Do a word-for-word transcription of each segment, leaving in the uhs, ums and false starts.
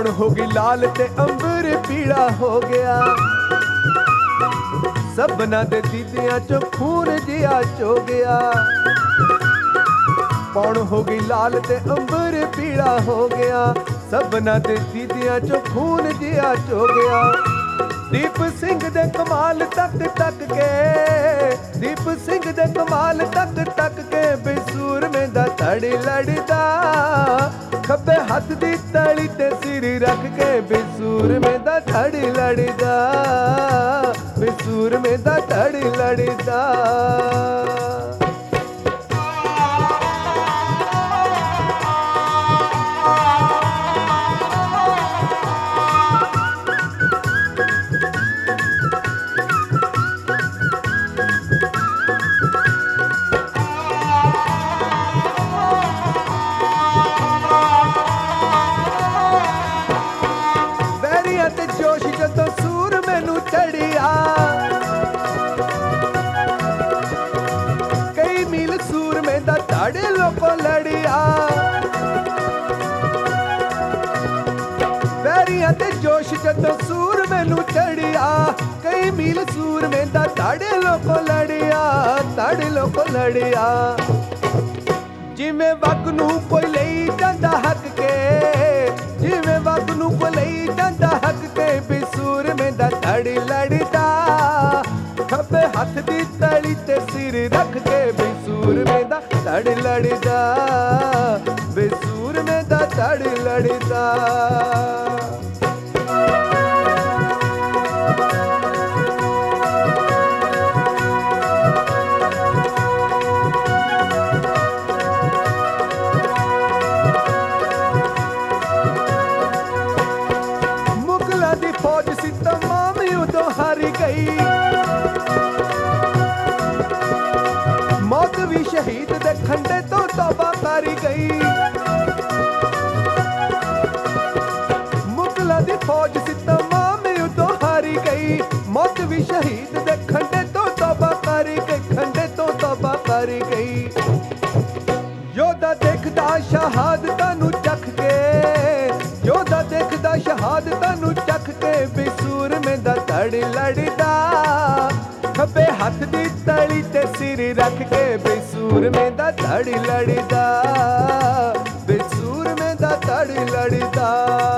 होगी लाल ते अंबर पीला हो गया, सबना दे दीदियां चो खून जिया चो गया। पौन होगी लाल ते अंबर पीला हो गया, सबना दे दीदियां चो खून जिया चो गया। दीप सिंह दे कमाल तक तक के, दीप सिंह दे कमाल तक तक के बेसूर में दा तड़ी लड़दा, खब्बे हाथ दी तली ते सिर रख के बेसूर में दा तड़ी लड़दा, बेसूर में दा तड़ी लड़दा। जोश जदों सूर मैनू चढ़िया, कई मील सूर में दा ताड़े लोको लड़िया। वैरियां ते जोश जदों सूर मैनू चढ़िया, कई मील सूर में दा ताड़े लोको लड़िया, ताड़े लोको लड़िया। जिवें वग नू कोई लई जांदा हक के, जिवें वग नू कोई लई जांदा हक के बेसूर में दा तड़ी लड़दा, खब्बे हाथ दी तली ते सिर रख के बेसूर में दा तड़ी लड़दा, बेसूर में दा तड़ी लड़दा। फौज सी तमाम उदों हारी गई, मौत भी शहीद दे खंडे तो तौबा करी गई। मुगलों दी फौज सी तमाम उदों हारी गई, मौत भी शहीद दे खंडे तो तौबा करी गई, खंडे तो तौबा करी गई। योधा देखदा शहादतां नू चख के, योधा देखदा शहादतां नू चख के बेसूर में दा तड़ी लड़दा, खब्बे हाथ दी तली ते सिर रख के बेसूर में दा तड़ी लड़दा, बेसूर में दा तड़ी लड़दा।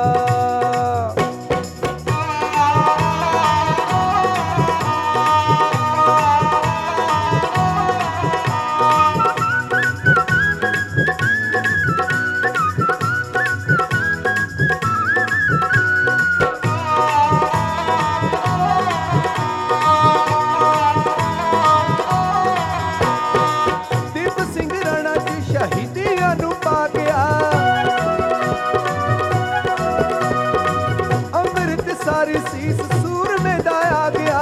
सारी सीस सूर में दाया गया,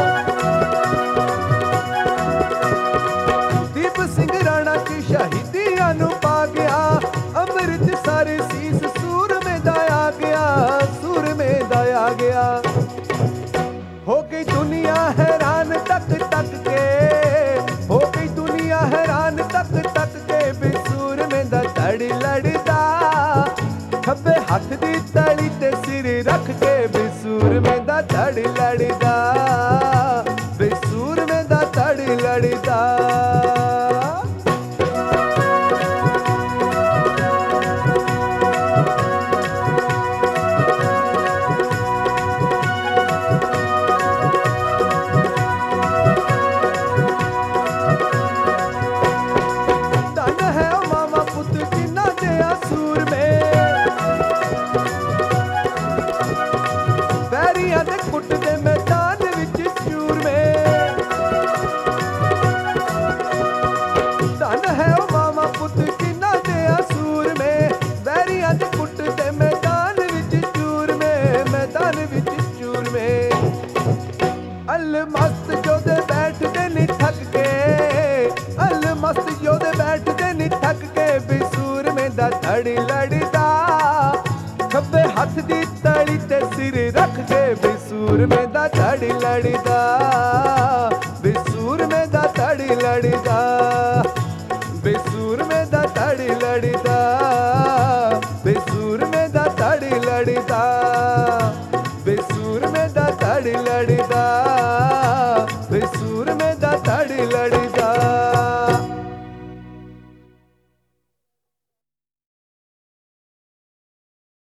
दीप सिंह राणा की शहीदियां नू पा गया, अमृत सारी सीस सूर में दाया गया, सूर में दाया गया। हो गई दुनिया हैरान तक तक के, हो गई दुनिया हैरान तक तक के बेसूर में दा तड़ी लड़दा, खब्बे हाथ दी तली ते सिर रख के बेसूर में दा तड़ी लड़दा, बेसूर में दा तड़ी लड़दा। धन है ओ मामा पुत जिन्ना दे सूर में, वैरियां दे कुट दे मैदान विच चूर में। धन है ओ मामा पुत जिन्ना दे सूर में, वैरियां दे कुट दे मैदान विच चूर में, मैदान विच चूर में। अल मस्त जोधे बैठदे नी थक के, अल मस्त जोधे बैठदे नी थक के बेसूर में दा तड़ी लड़दा, खब्बे हाथ दी तली ते सिर रख के बेसूर में दा तड़ी लड़दा, बेसूर में दा तड़ी लड़दा, बेसूर में दा तड़ी लड़दा, बेसूर में दा तड़ी लड़दा। लड़दा, बेसूर में दा धड़ लड़